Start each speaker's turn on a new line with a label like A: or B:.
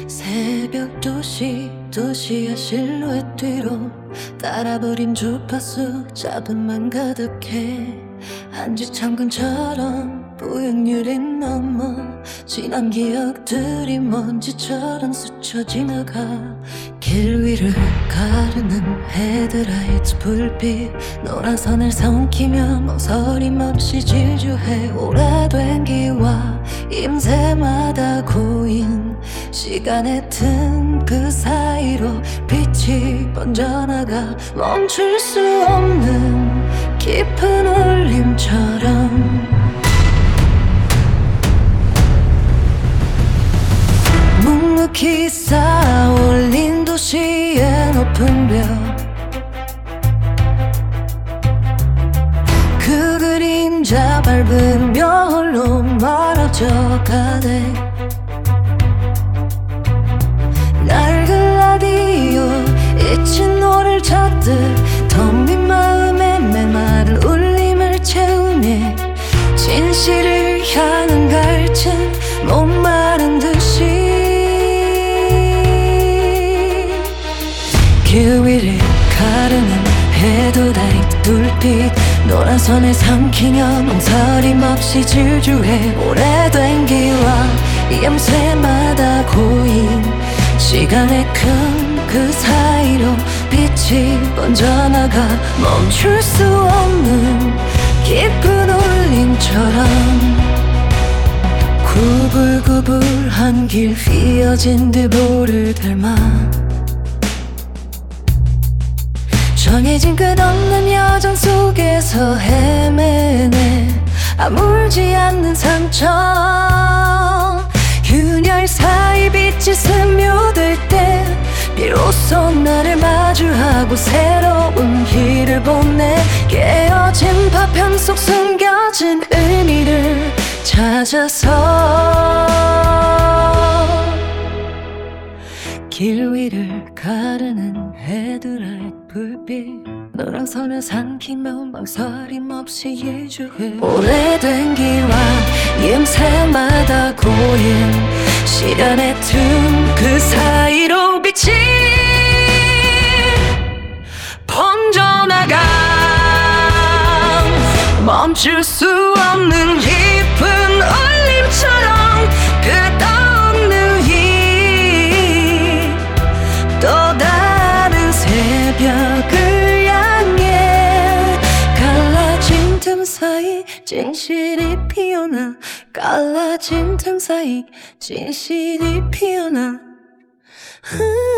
A: 새벽 도시의 실루엣 뒤로 따라버린 주파수 잡음만 가득해 한지창근처럼 뿌연 유린 넘어 지난 기억들이 먼지처럼 스쳐 지나가 길 위를 가르는 헤드라이트 불빛 노란 선을 삼키며 망설임 없이 질주해 오래된 기와 임새마다 고인 시간에 튼 그 사이로 빛이 번져나가 멈출 수 없는 깊은 울림처럼 묵묵히 쌓아올린 도시의 높은 벽 그 그림자 밟으며 홀로 멀어져 가네 낡은 라디오 잊힌 노래를 찾듯 텅 빈 마음에 메마른 울림을 채우네 진실을 향한 갈증 목마른 듯이 길 위를 가르는 헤드라이트 불빛 노란 선을 삼키며 망설임 없이 질주해 오래된 기와 염새마다 고인 시간의 큰 그 사이로 빛이 번져나가 멈출 수 없는 깊은 울림처럼 구불구불한 길 휘어진 들보를 닮아 정해진 끝없는 여정 속에서 헤매네 아물지 않는 상처 균열 사이 빛이 스며들 때 비로소 나를 마주하고 새로운 길을 보내 깨어진 파편 속 숨겨진 의미를 찾아서 길 위를 가르는 헤드라이트 불빛 노란 선을 삼키며 망설임 없이 일주해 오래된 기와 임새마다 고인 시간의 틈 그 사이로 빛이 번져나가 멈출 수 없는 깊은 울림처럼 끝없는 또 다른 새벽을 향해 갈라진 틈 사이 진실이 피어나 갈라진 틈 사이 진실이 피어나